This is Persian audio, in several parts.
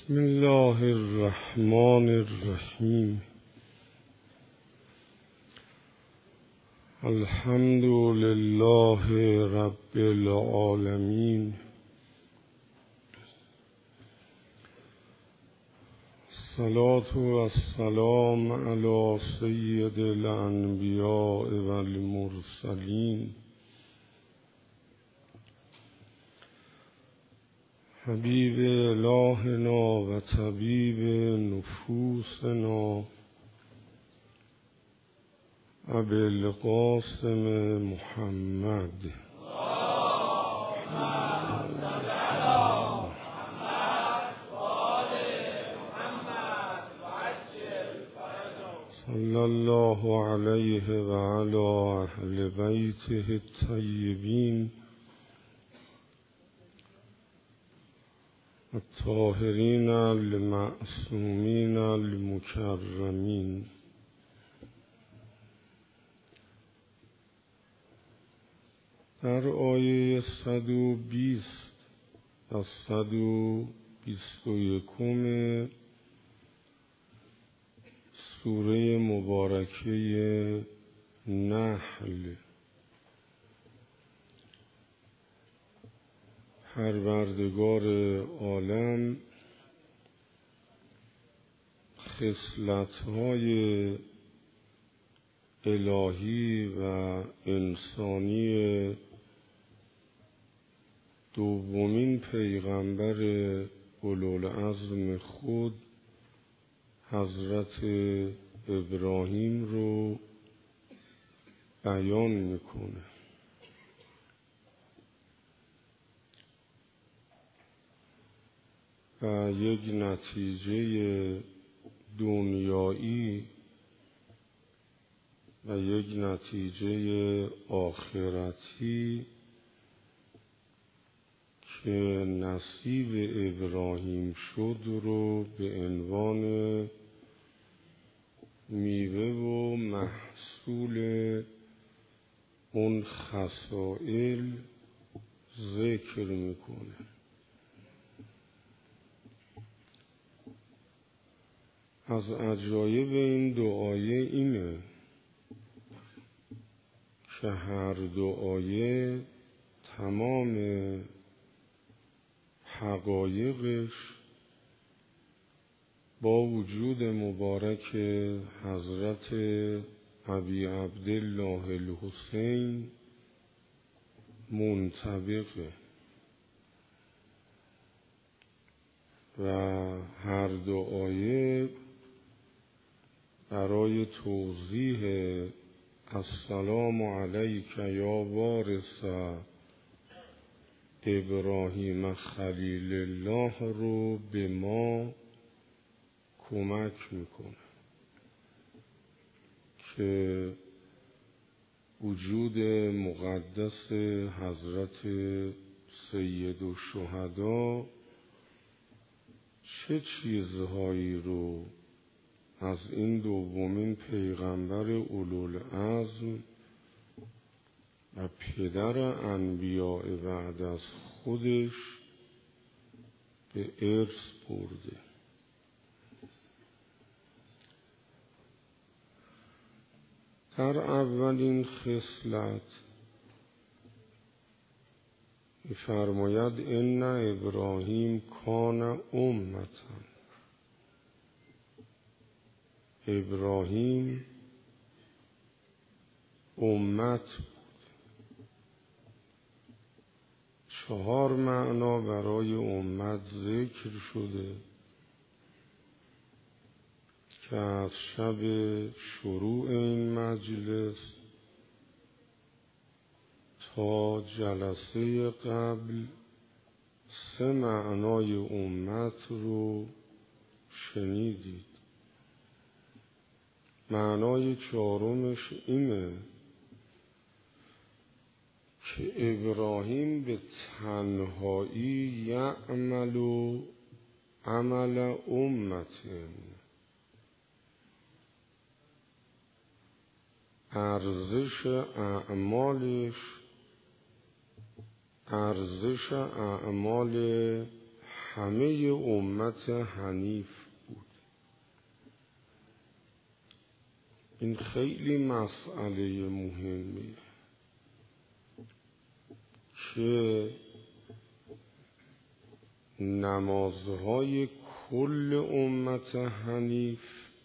بسم الله الرحمن الرحیم. الحمد لله رب العالمین. الصلاة والسلام علی سید الانبیاء والمرسلین حبیب الهنا و طبیب نفوسنا ابی القاسم محمد صلی الله علیه و علی اهل بیته الطیبین الطاهرین المعصومین المکرمین. در آیه 120 و 121 سوره مبارکه نحل، پروردگار عالم خصلت‌های الهی و انسانی دومین پیغمبر اولوالعزم خود حضرت ابراهیم رو بیان میکنه. و یک نتیجه دنیایی و یک نتیجه آخرتی که نصیب ابراهیم شد رو به عنوان میوه و محصول اون خصائل ذکر میکنه. از عجایب این دو آیه اینه که هر دو آیه تمام حقایقش با وجود مبارک حضرت ابی عبدالله الحسین منطبقه و هر دو آیه برای توضیح السلام علیک یا وارث ابراهیم خلیل الله رو به ما کمک میکنه که وجود مقدس حضرت سید الشهدا چه چیزهایی رو از این دومین پیغمبر اولوالعزم و پدر انبیاء بعد از خودش به ارث برده. در اولین خصلت می‌فرماید ان ابراهیم کان امةً. ابراهیم امت بود. 4 معنا برای امت ذکر شده که از شب شروع این مجلس تا جلسه قبل 3 معنای امت رو شنیدید. معنای 4مش اینه که ابراهیم به تنهایی یعمل عمل امت، ارزش اعمالش ارزش اعمال همه امت حنیف بود. این خیلی مسئله مهمه که نمازهای کل امت حنیف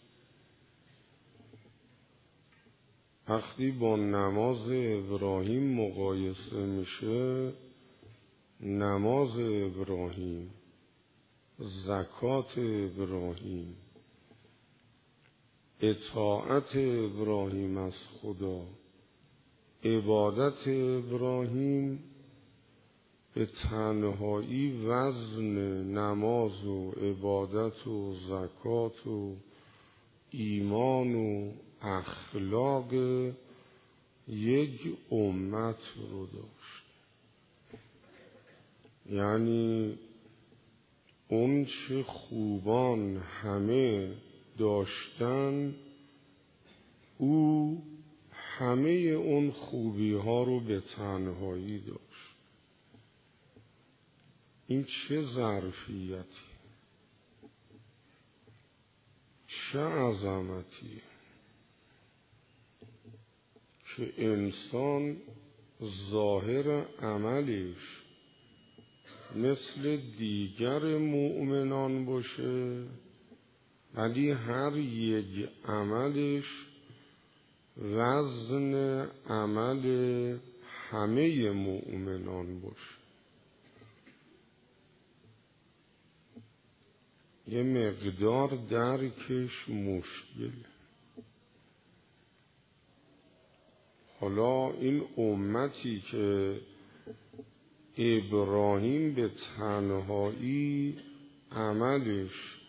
وقتی با نماز ابراهیم مقایسه میشه، نماز ابراهیم، زکات ابراهیم، اطاعت ابراهیم از خدا، عبادت ابراهیم به تنهایی وزن نماز و عبادت و زکات و ایمان و اخلاق یک امت رو داشت. یعنی اون چه خوبان همه داشتن، او همه اون خوبی ها رو به تنهایی داشت. این چه ظرفیتی، چه عظمتی که انسان ظاهر عملش مثل دیگر مؤمنان باشه، ولی هر یک عملش وزن عمل همه مؤمنان باشه. یه مقدار درکش مشکل. حالا این امتی که ابراهیم به تنهایی عملش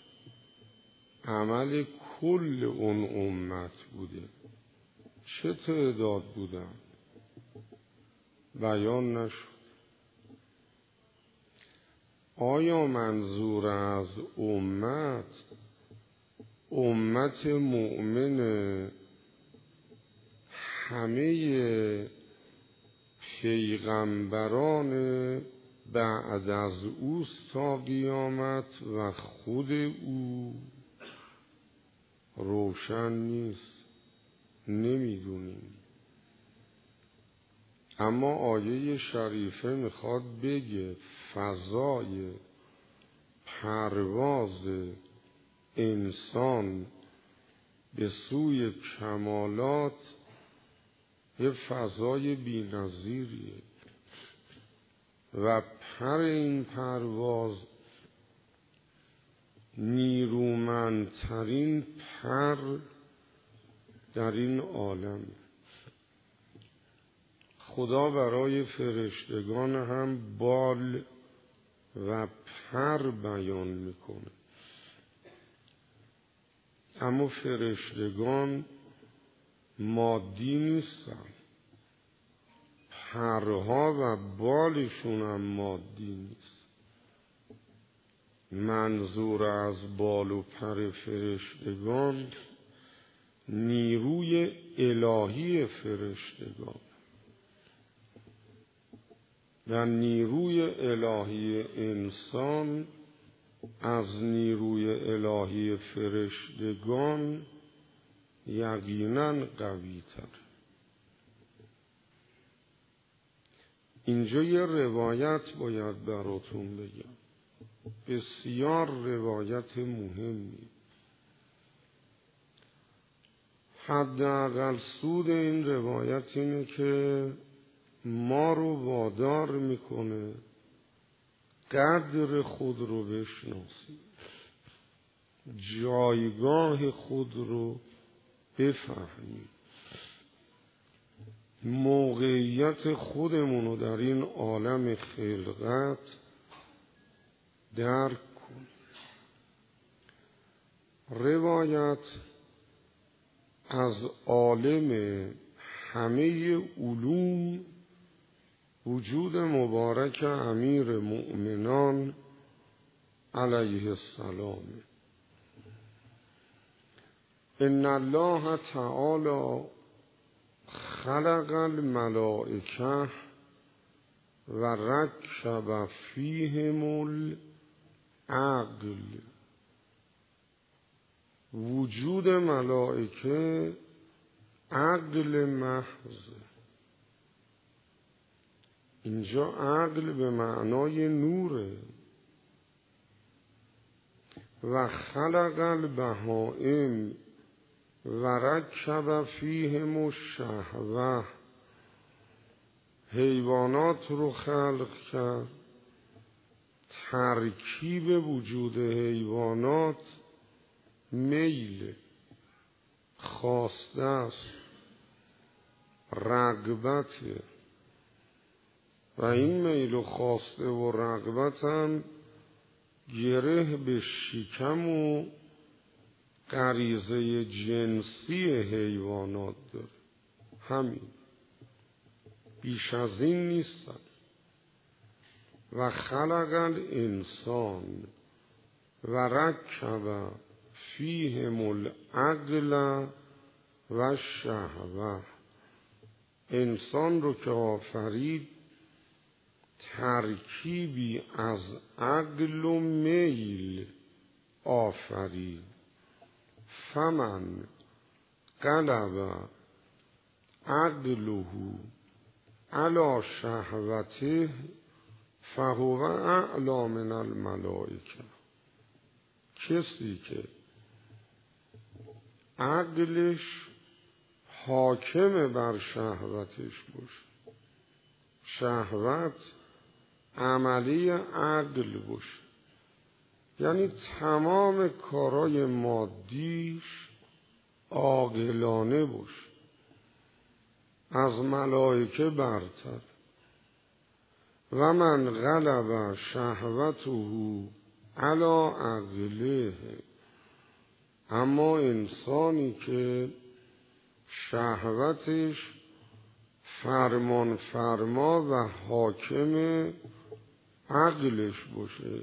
عمل کل اون امت بوده، چه تعداد بودن بیان نشد. آیا منظور از امت مؤمن همه پیغمبران بعد از اوست تا قیامت و خود او؟ روشن نیست، نمیدونیم. اما آیه شریفه میخواد بگه فضای پرواز انسان به سوی کمالات یه فضای بی‌نظیریه و پر این پرواز نیرومندترین پر در این عالم. خدا برای فرشتگان هم بال و پر بیان میکنه، اما فرشتگان مادی نیستن، پرها و بالشون هم مادی نیست. منظور از بال و پر فرشتگان نیروی الهی فرشتگان و نیروی الهی انسان از نیروی الهی فرشتگان یقیناً قوی تر. اینجا یه روایت باید براتون بگم، بسیار روایت مهمی. حداقل سود این روایت اینه که ما رو وادار میکنه قدر خود رو بشناسیم، جایگاه خود رو بفهمیم، موقعیت خودمون رو در این عالم خلقت درک کنیم. روایت از عالم همه علوم وجود مبارک امیر مؤمنان علیه السلام. ان الله تعالی خلق الملائکه و رکب فیهم عقل. وجود ملائکه عقل محض. اینجا عقل به معنای نوره. و خلق البهائم و رکب فیهم الشهوه. حیوانات رو خلق کرد. ترکیب وجود حیوانات میل، خواسته است، رغبت. و این میل و خواسته و رغبت هم گره به شکم و غریزه جنسی حیوانات داره. همین، بیش از این نیستن. و خلق الانسان و رکب فیهم العقل و الشهوه. انسان رو که آفرید ترکیبی از عقل و میل آفرید. فمن غلب عقله علی شهوته فهو اعلی من الملائکه. کسی که عقلش حاکم بر شهوتش باشه، شهوت عملی عقل باشه، یعنی تمام کارای مادیش عاقلانه باشه، از ملائکه برتر. و من غلب شهوته علی عقله. اما انسانی که شهوتش فرمان فرما و حاکم عقلش باشه،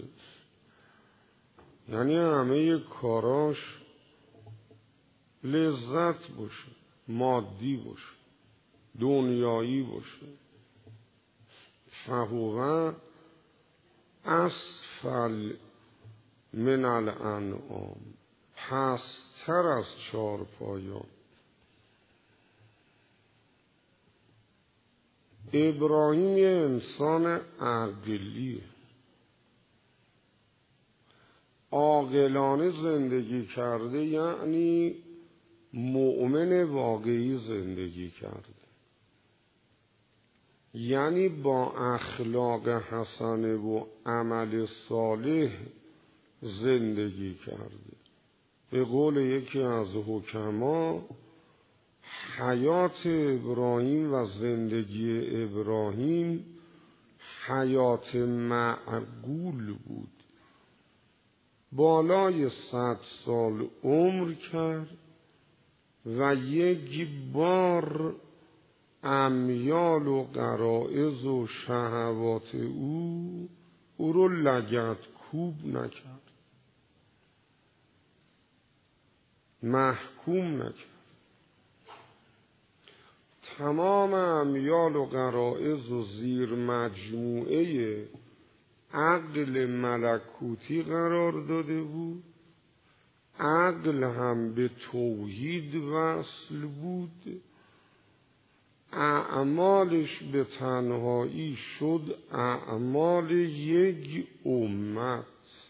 یعنی همه کاراش لذت باشه، مادی باشه، دنیایی باشه، فهو اسفل من الانعام، پستر از چارپایان. ابراهیم یه انسان عقلیه، عاقلانه زندگی کرده، یعنی مؤمن واقعی زندگی کرده، یعنی با اخلاق حسنه و عمل صالح زندگی کرده. به قول یکی از حکما، حیات ابراهیم و زندگی ابراهیم حیات معقول بود. بالای 100 سال عمر کرد و یک بار امیال و غرایز و شهوات او رو لگد کوب نکرد، محکوم نکرد. تمام امیال و غرایز و زیر مجموعه عقل ملکوتی قرار داده بود. عقل هم به توحید وصل بود. اعمالش به تنهایی شد اعمال یک امت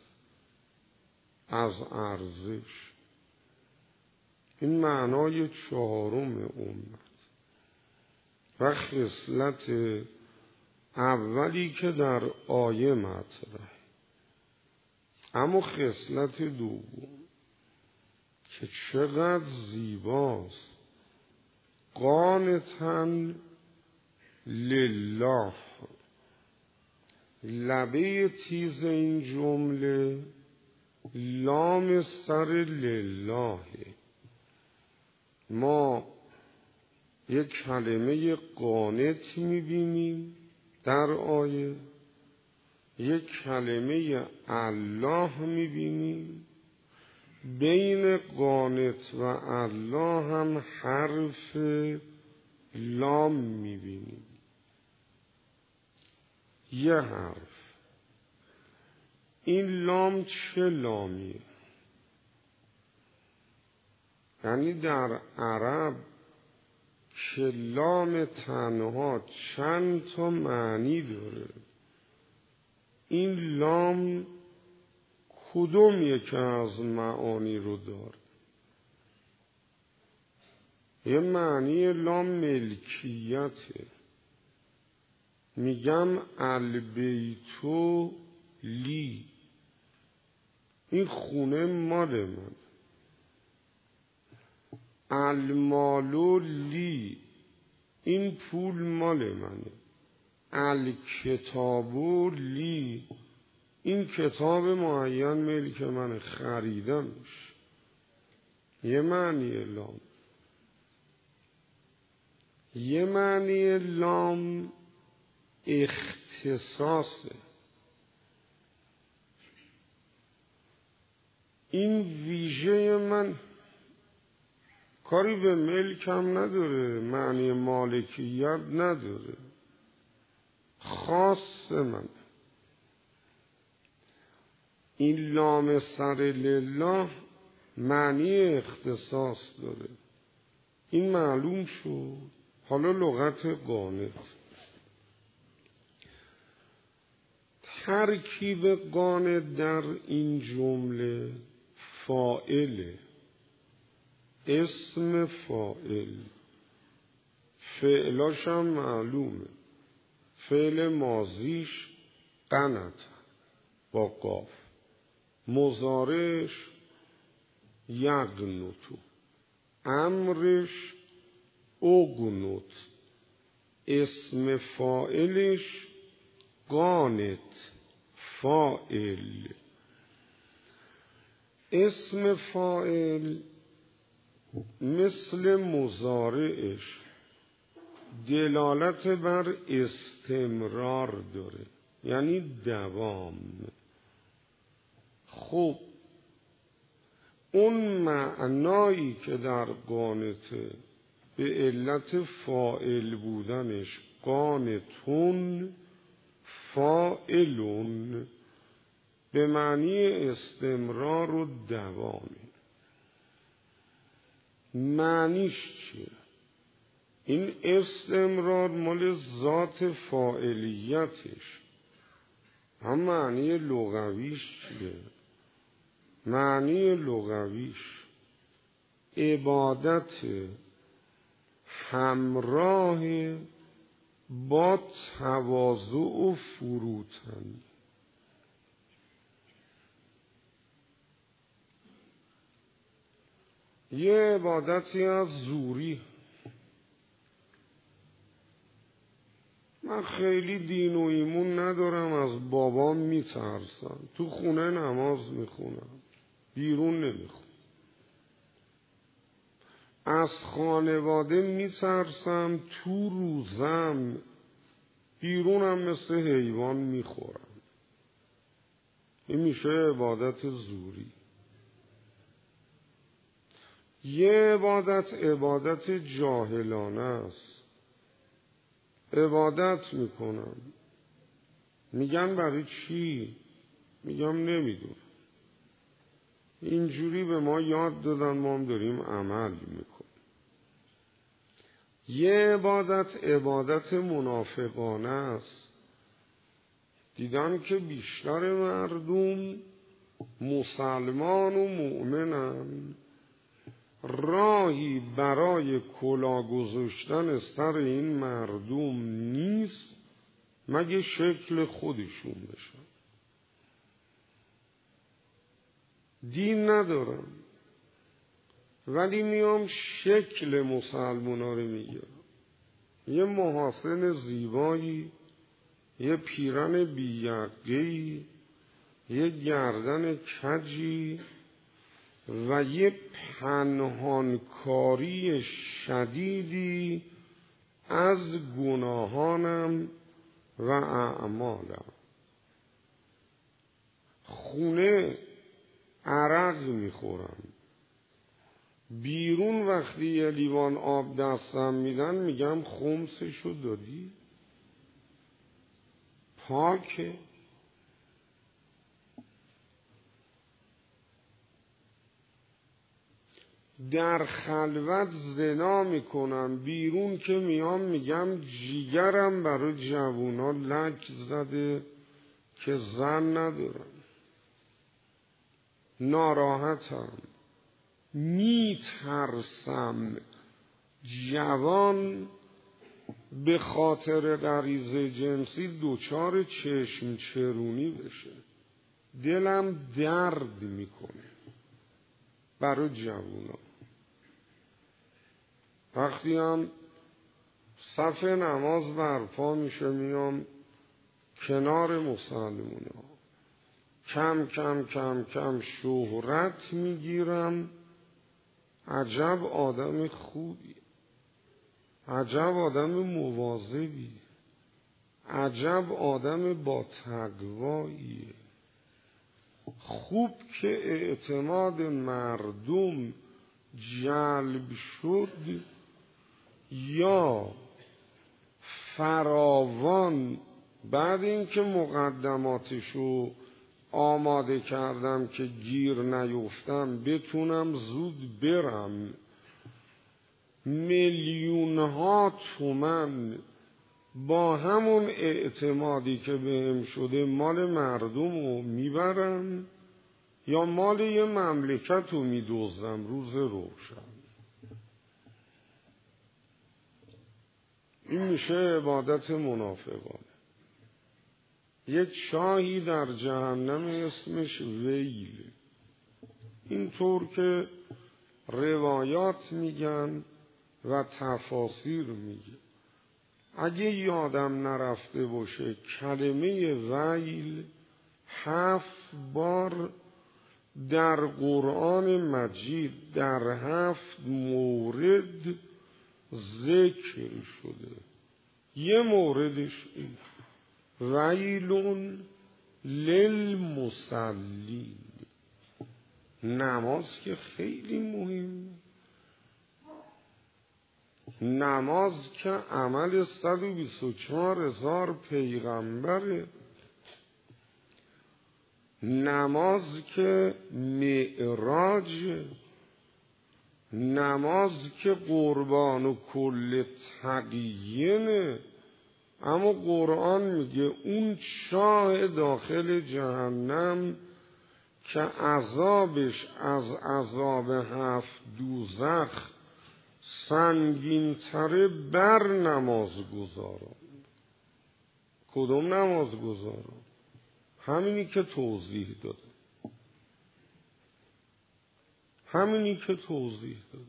از ارزش. این معنای چهارم امت. و خصلت اولی که در آیه مطرحه. اما خصلت دوم که چقدر زیباست، قانتاً لله. لبه تیز این جمله لام سر لله. ما یک کلمه قانت میبینیم در آیه، یک کلمه الله میبینیم، بین قانت و الله هم حرف لام میبینیم. یه حرف. این لام چه لامیه؟ یعنی در عرب لام تنها چند تا معنی داره. این لام کدوم یکی از معانی رو داره؟ یه معنی لام ملکیته، میگم البیتو لی، این خونه مال من. المالو لی، این پول مال منه. الکتابو لی، این کتاب معین ملک من، خریدمش. یه معنی لام. یه معنی لام اختصاصه. این ویژه من، کاری به ملکم نداره، معنی مالکیت نداره، خاص من. این لام سر لله معنی اختصاص داره. این معلوم شد. حالا لغت قانت. ترکیب قانت در این جمله فاعله، اسم فاعل. فعلاش هم معلومه. فعل ماضیش قنت با قاف، مضارعش یقنتو، امرش اقنت، اسم فاعلش قانت فاعل. اسم فاعل مثل مضارعش دلالت بر استمرار داره، یعنی دوام. خب اون معنایی که در قانته به علت فاعل بودنش قانتون فاعلون به معنی استمرار و دوامی. معنیش چیه؟ این استمرار مال ذات فاعلیتش. هم معنی لغویش چیه؟ معنی لغویش عبادت همراه با تواضع و فروتنی. یه عبادتی از زوری. من خیلی دین و ایمون ندارم، از بابام میترسم، تو خونه نماز میخونم، بیرون نمیخونم. از خانواده میترسم، تو روزم بیرونم مثل حیوان میخورم. این میشه عبادت زوری. یه عبادت جاهلانه است. عبادت میکنم، میگن برای چی؟ میگم نمیدونم، اینجوری به ما یاد دادن، ما هم داریم عمل میکنیم. یه عبادت منافقانه است. دیدن که بیشتر مردم مسلمان و مؤمنن، راهی برای کلاه گذاشتن سر این مردم نیست مگه شکل خودشون بشن. دین ندارم ولی میام شکل مسلمانا رو میگیرم. یه محاسن زیبایی، یه پیرن بی‌یقه‌ای، یه گردن کجی و یه پنهانکاری شدیدی از گناهانم و اعمالم. خونه عرق میخورم، بیرون وقتی یه لیوان آب دستم میدن میگم خمسشو دادی؟ پاکه؟ در خلوت زنا میکنم، بیرون که میام میگم جیگرم برای جوونا لک زده که زن ندارم، ناراحتم، میترسم جوان به خاطر غریزه جنسی دچار چشم چرونی بشه. دلم درد میکنه برای جوونا. وقتی هم صف نماز برپا میشه میام کنار مسلمونا، کم کم کم کم شهرت میگیرم. عجب آدم خوبی، عجب آدم مواظبی، عجب آدم با تقواییه. خوب که اعتماد مردم جلب شد، یا فراوان بعد اینکه مقدماتشو آماده کردم که گیر نیفتم بتونم زود برم، میلیونها تومن با همون اعتمادی که بهم شده مال مردم رو میبرم یا مال یه مملکت رو میدوزم روز روشن. این میشه عبادت منافقانه. یک شاهی در جهنم اسمش ویل، اینطور که روایات میگن و تفاسیر میگه. اگه یادم نرفته باشه کلمه ویل 7 بار در قرآن مجید در 7 مورد ذکر شده. یه موردش این ویلون للمصلین. نماز که خیلی مهمه، نماز که عمل 124,000 پیغمبره، نماز که معراج، نماز که قربان و کل تقیینه. اما قرآن میگه اون شاه داخل جهنم که عذابش از عذاب 7 دوزخ سنگین تره بر نمازگزاران. کدوم نمازگزاران؟ همینی که توضیح داده، همینی که توضیح داده.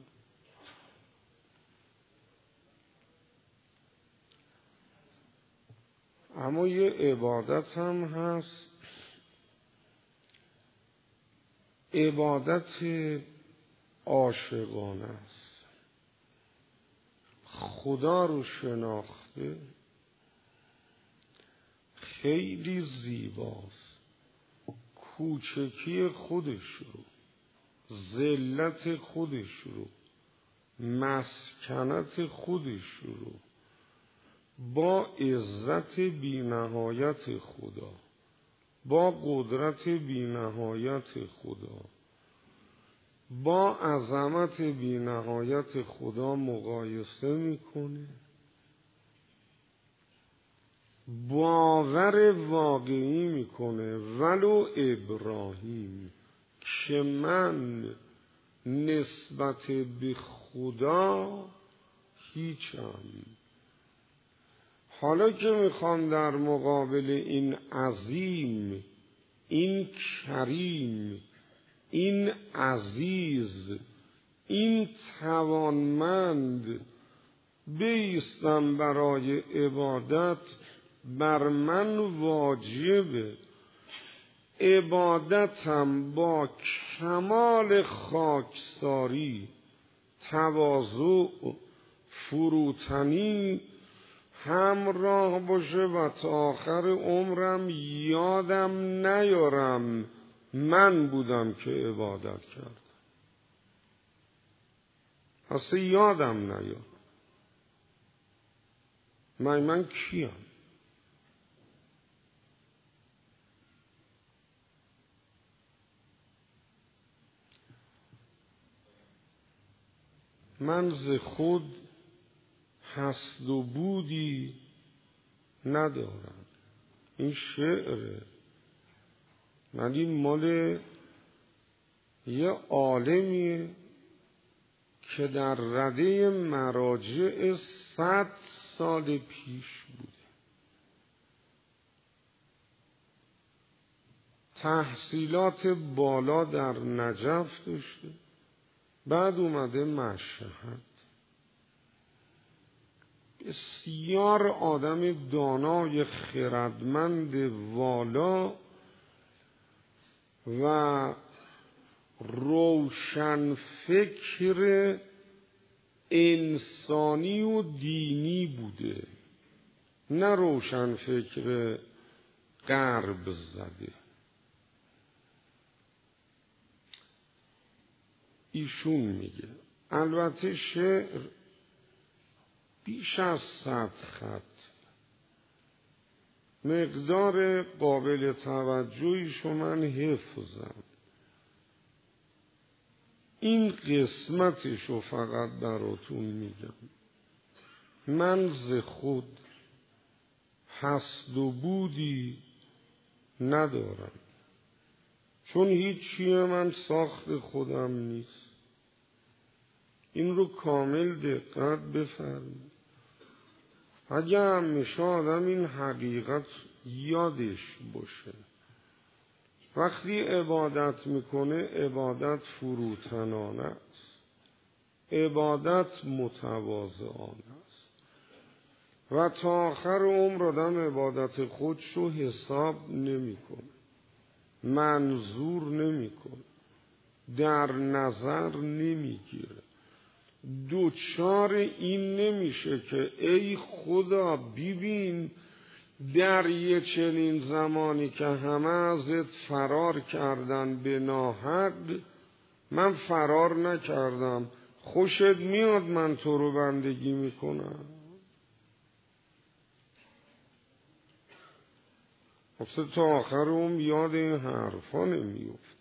اما یه عبادت هم هست، عبادت عاشقانه است. خدا رو شناخته، خیلی زیباست. کوچکی خودش رو، ذلت خودش رو، مسکنت خودش رو با عزت بی نهایت خدا، با قدرت بی نهایت خدا، با عظمت بی نهایت خدا مقایسه میکنه. باور واقعی میکنه ولو ابراهیم که من نسبت به خدا هیچم. حالا که میخوام در مقابل این عظیم، این کریم، این عزیز، این توانمند بایستم برای عبادت، بر من واجبه عبادتم با کمال خاکساری، تواضع، فروتنی همراه باشه و تا آخر عمرم یادم نیارم من بودم که عبادت کردم. اصلا یادم نیارم من کیم. من ز خود هست و بودی ندارم. این شعره، ولی مال یه عالمیه که در رده مراجع 100 سال پیش بوده. تحصیلات بالا در نجف داشته، بعد اومده مشهد. بسیار آدم دانای خردمند والا و روشن فکر انسانی و دینی بوده، نه روشن فکر غرب زده. ایشون میگه، البته شعر بیش از 100 خط، مقدار قابل توجهیشو من حفظم، این قسمتشو فقط براتون میگم. من ز خود هست و بودی ندارم، چون هیچی من ساخت خودم نیست. این رو کامل دقت بفرمایید. اگه همیشه آدم این حقیقت یادش باشه، وقتی عبادت میکنه عبادت فروتنانه است، عبادت متواضعانه است و تا آخر عمر آدم عبادت خودشو حساب نمیکنه، منظور نمیکنه، در نظر نمیگیره. دوچار این نمیشه که ای خدا ببین در یه چنین زمانی که همه ازت فرار کردن به ناحق، من فرار نکردم، خوشت میاد من تو رو بندگی میکنم. اصلا تا آخر اون یاد این حرفا نمیفت.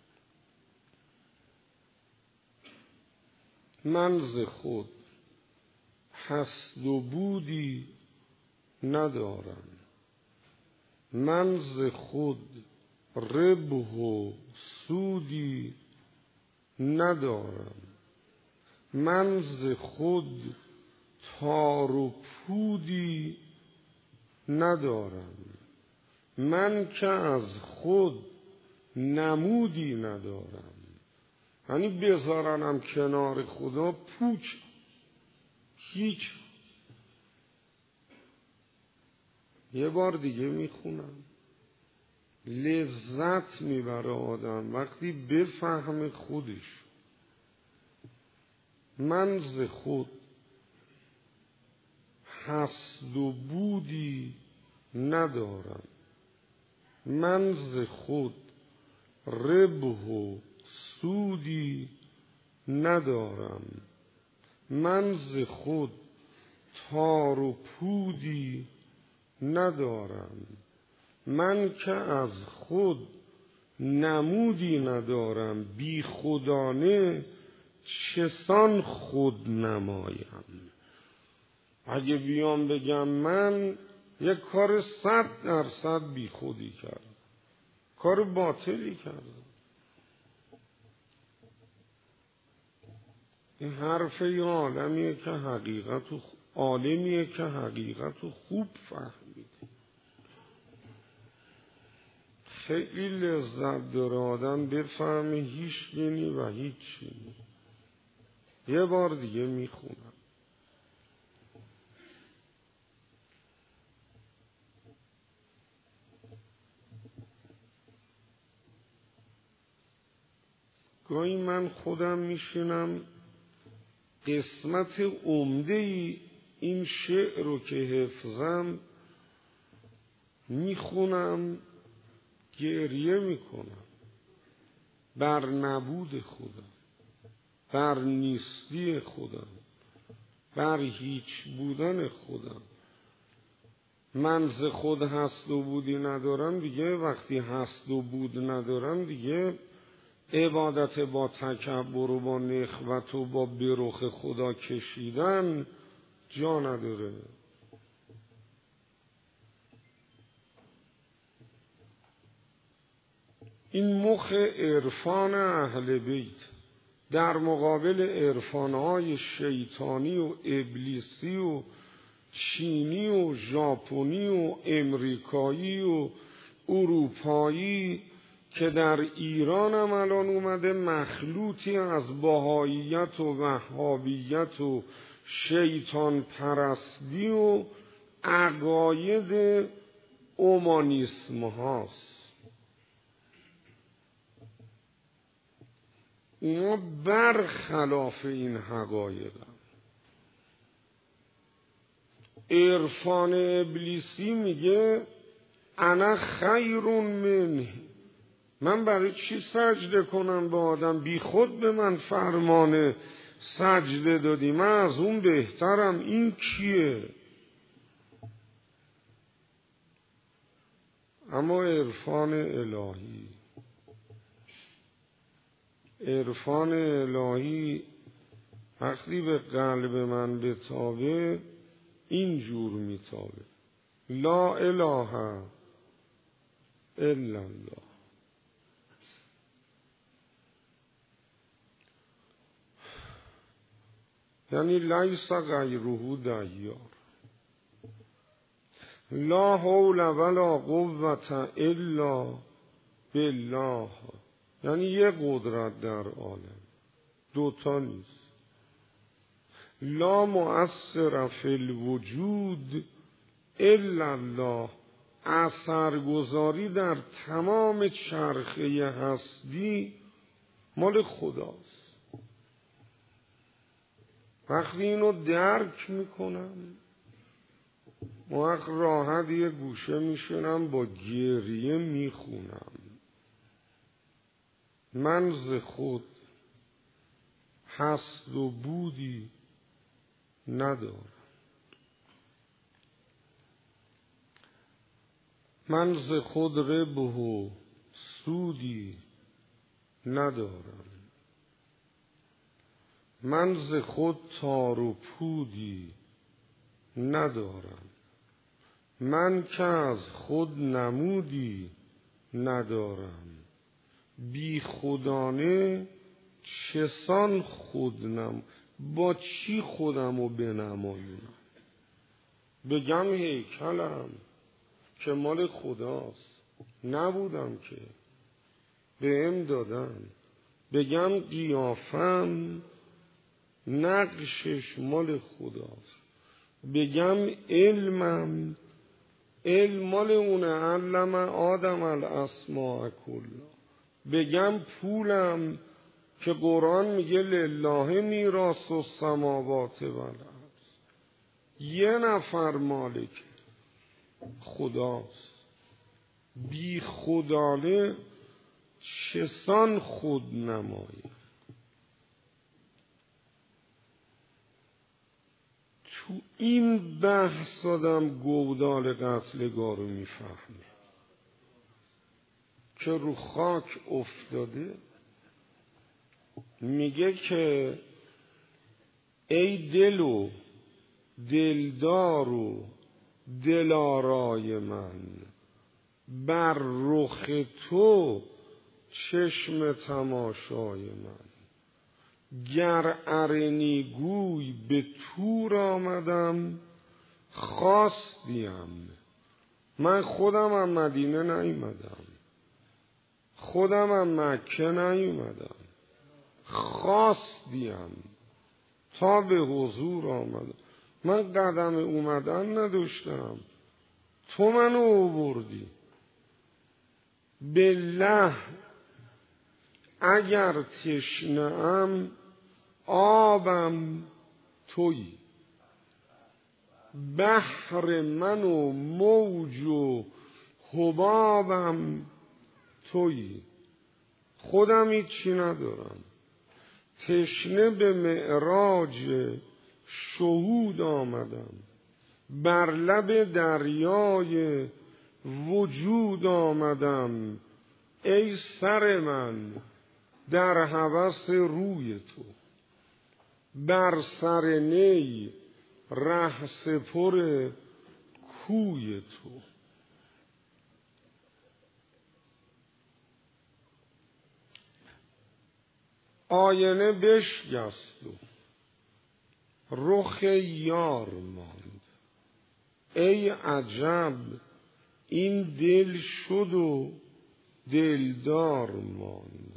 من ز خود هست و بودی ندارم، من ز خود ربح و سودی ندارم، من ز خود تار و پودی ندارم، من که از خود نمودی ندارم. یعنی بذارنم کنار خدا پوچ، هیچ. یه بار دیگه میخونم. لذت میبره آدم وقتی بفهم خودش. من ز خود هست و بودی ندارم، من ز خود ربح و سودی ندارم، من ز خود تار و پودی ندارم، من که از خود نمودی ندارم، بی خودانه چسان خود نمایم. اگه بیام بگم من یک کار 100% بی خودی کردم، کار باطلی کردم. این حرف یه عالمیه که حقیقت رو خوب فهمیده. خیلی لذت داره آدم بفهمه هیچ گینی و هیچ چینی. یه بار دیگه میخونم. گاهی من خودم میشینم قسمت عمده این شعر رو که حفظم میخونم، گریه میکنم بر نبود خودم، بر نیستی خودم، بر هیچ بودن خودم. من ز خود هست و بودی ندارم دیگه. وقتی هست و بود ندارم دیگه عبادت با تکبر و با نخوت و با برخ خدا کشیدن جا نداره. این مخ عرفان اهل بیت در مقابل عرفانهای شیطانی و ابلیسی و چینی و ژاپنی و امریکایی و اروپایی که در ایران هم الان اومده مخلوطی از بهاییت و وهابیت و شیطان پرستی و عقاید اومانیسم هاست. اونا برخلاف این حقایق هم. عرفان ابلیسی میگه انا خیر منه، من برای چی سجده کنم به آدم؟ بی خود به من فرمان سجده دادی، من از اون بهترم، این کیه؟ اما عرفان الهی وقتی به قلب من بتابه اینجور میتابه. لا اله الا الله. یعنی لیس غیره دیار. لا حول ولا قوة الا بالله. یعنی یه قدرت در عالم، دوتا نیست. لا مؤثر فی الوجود الا الله. اثرگذاری در تمام چرخه هستی مال خداست. وقتی اینو درک میکنم، وقت راحت یه گوشه میشنم با گریه میخونم. من ز خود هست و بودی ندارم. من ز خود ربح و سودی ندارم. من ز خود تار و پودی ندارم. من که از خود نمودی ندارم. بی خودانه چسان خود با چی خودمو بنمایونم؟ بگم هیکلم که مال خداست، نبودم که بهم دادن. بگم قیافم نقشش مال خداست. بگم علمم علم مال اونه، علم آدم الاسماء کلها. بگم پولم که قرآن میگه لله میراث السماوات و الارض. یه نفر مالک خداست. بی خدانه چسان خود نمایی. تو این بحث آدم گودال قتلگاه رو میفهمه که رو خاک افتاده. میگه که ای دل و دلدار و دلارای من، بر رخ تو چشم تماشای من. گر ارنی گوی به تور آمدم، خواستیم. من خودم هم مدینه نیومدم، خودم هم مکه نیومدم، خواستیم تا به حضور آمدم. من قدم اومدن نداشتم، تو منو آوردی. بالله اگر تشنه‌ام آبم تویی، بحر من و موج و حبابم تویی. خودم هیچی ندارم، تشنه به معراج شهود آمدم. بر لب دریای وجود آمدم. ای سر من در هوس روی تو، بر سر نی ره سپر کوی تو. آینه بشکست و رخ یار ماند، ای عجب این دل شد و دلدار ماند.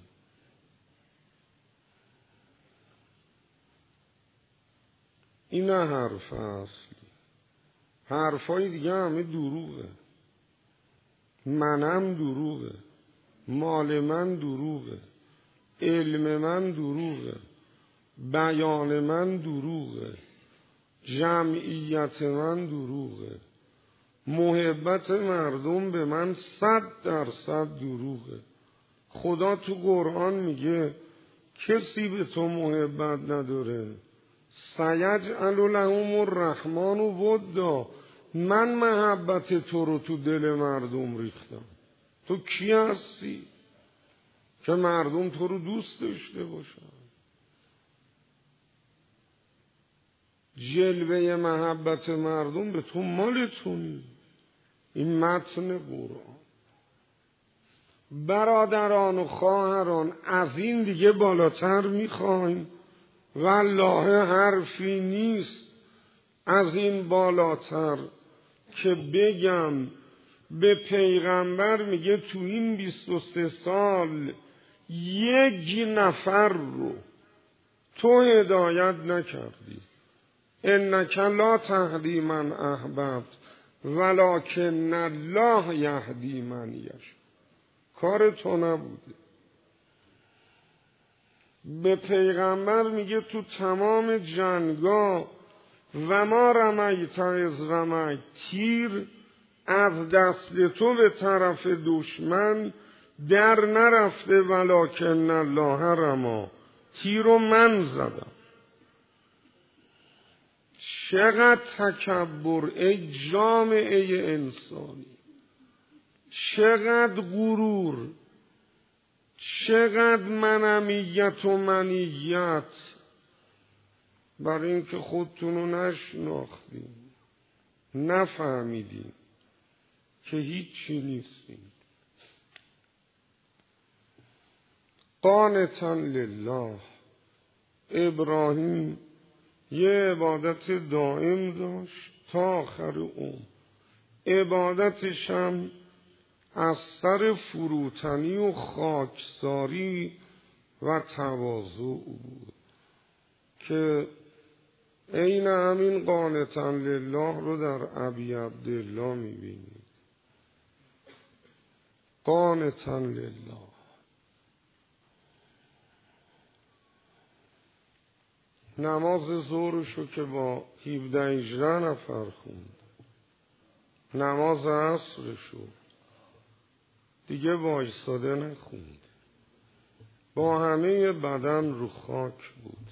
این نه حرف اصلی، حرفای دیگه همه دروغه. منم دروغه، مال من دروغه، علم من دروغه، بیان من دروغه، جمعیت من دروغه، محبت مردم به من 100% دروغه. خدا تو قرآن میگه کسی به تو محبت نداره سیجعل لهم الرحمن ودا، من محبت تو رو تو دل مردم ریختم. تو کی هستی که مردم تو رو دوست داشته باشن؟ جلوه محبت مردم به تو مالتونی. این متن قرآن. برادران و خواهران، از این دیگه بالاتر میخوایم؟ والله حرفی نیست از این بالاتر که بگم به پیغمبر میگه تو این 23 سال 1 نفر رو تو هدایت نکردی. انک لا تهدی من احببت ولکن الله یهدی من یشاء. کار تو نبوده. به پیغمبر میگه تو تمام جنگا و ما رمیت از رمیت، تیر از دست تو به طرف دشمن در نرفته ولکن الله رما، تیر رو من زدم. چقدر تکبر ای جامعه انسانی، چقدر غرور، چقدر منمیت و منیت، برای اینکه خودتون رو نشناختین، نفهمیدین که هیچی نیستین. قانتا لله. ابراهیم یه عبادت دائم داشت تا آخر عمر. عبادتش هم از سر فروتنی و خاکساری و تواضع بود که عین همین قانتا لله رو در ابی عبدالله میبینید. قانتا لله. نماز ظهرشو که با 17-18 نفر خوند، نماز عصرشو دیگه وایساده نخوند، با همه بدن رو خاک بود.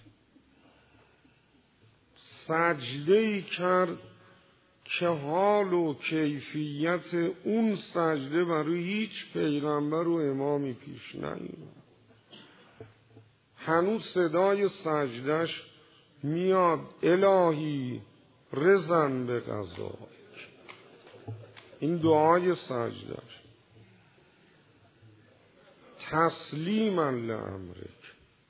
سجده‌ای کرد که حال و کیفیت اون سجده برای هیچ پیغمبر و امامی پیش نیامد. هنوز صدای سجدهش میاد الهی رضن به قضایک. این دعای سجدهش. تسلیما لامرک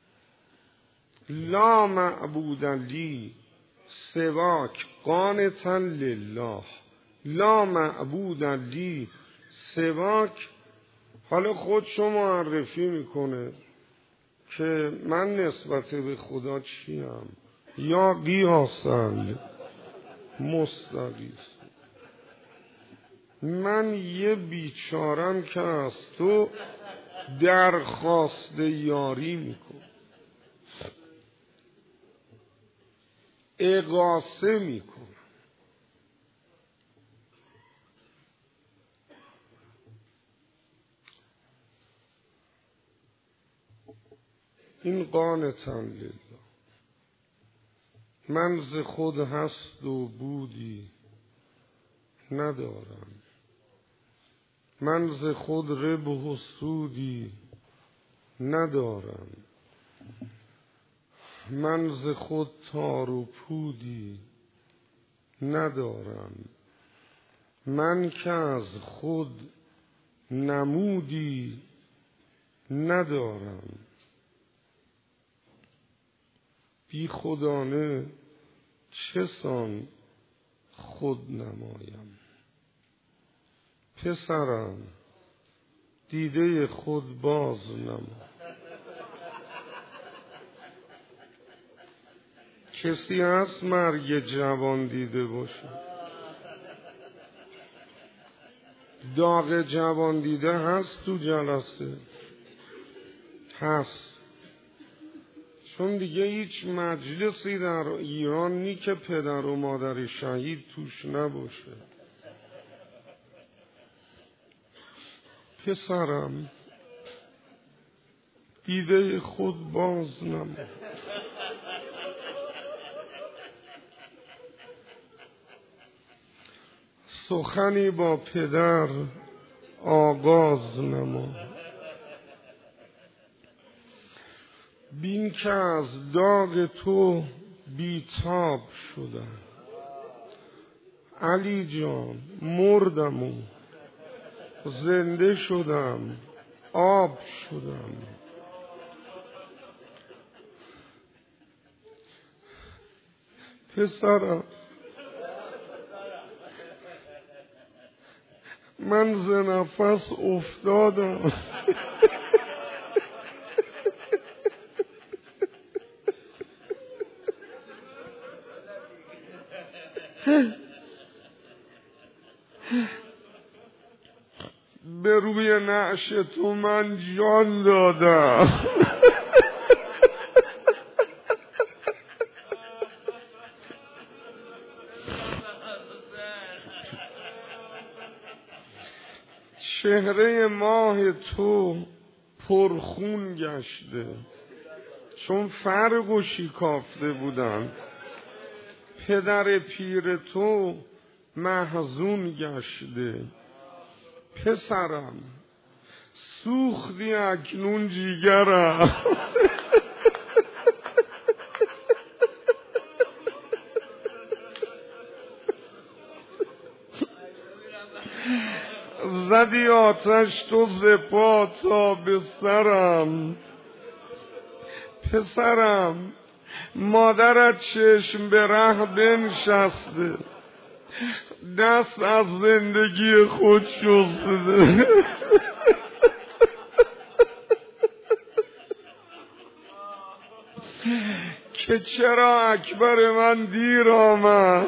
لا معبود لی سواک قانتا لله، لا معبود لی سواک. حالا خودشو معرفی میکنه که من نسبت به خدا چیم؟ یا قیاسل مستقیس، من یه بیچارم که از تو درخواست یاری میکنم، اغاثه میکنم. این قانتا لله. من ز خود هست و بودی ندارم، من ز خود ربح و سودی ندارم. من ز خود تار و پودی ندارم. من که از خود نمودی ندارم. بی خودانه چه سان خود نمایم. پسرم دیده خود باز نما. کسی هست مرگ جوان دیده باشه؟ داغ جوان دیده هست تو جلسه؟ هست. چون دیگه هیچ مجلسی در ایران نی که پدر و مادر شهید توش نباشه. پسرم دیده خود باز نما. سخنی با پدر آغاز نما. بین که از داغ تو بیتاب شدم. علی جان مردم و زنده شدم، آب شدم. پسرم من ز نفس افتادم. به روی نعش تو من جان دادم. چهره ماه تو پرخون گشته، چون فرق شکافته بودن. پدر پیر تو محزون گشته. پسرم سوختی اکنون جیگرم. زدی آتش تو ز پا تا به سرم. پسرم مادرت چشم به ره بنشسته، دست از زندگی خود شسته. که چرا اکبر من دیر آمد،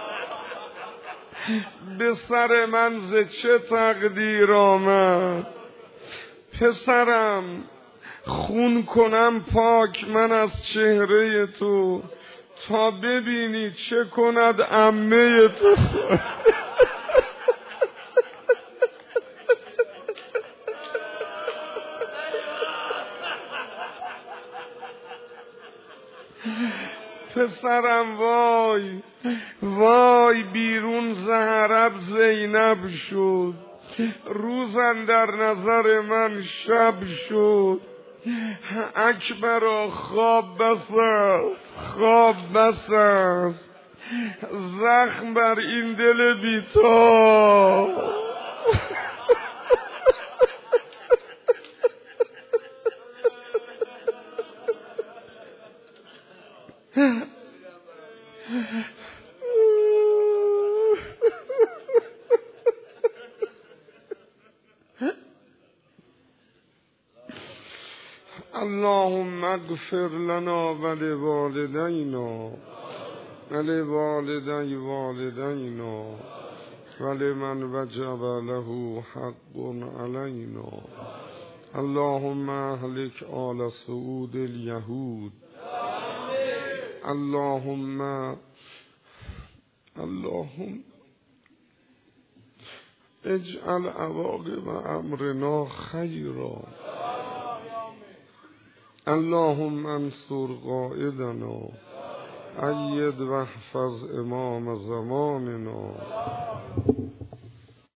به سر من ز چه تقدیر آمد. پسرم خون کنم پاک من از چهره تو، تا ببینی چه کند عمه تو. پسرم وای وای بیرون ز حرم زینب شد، روز اندر نظر من شب شد. اکبرا خواب بس است، خواب بس است، زخم بر این دل بی‌تاب. اللهم اغفر لنا ولوالدینا ولوالدی والدینا ولمن وجب له حق علینا. اللهم اهلك آل سعود اليهود. اللهم اجعل عواقب امرنا خیرا. اللهم انصر قائدنا، اید واحفظ امام زماننا.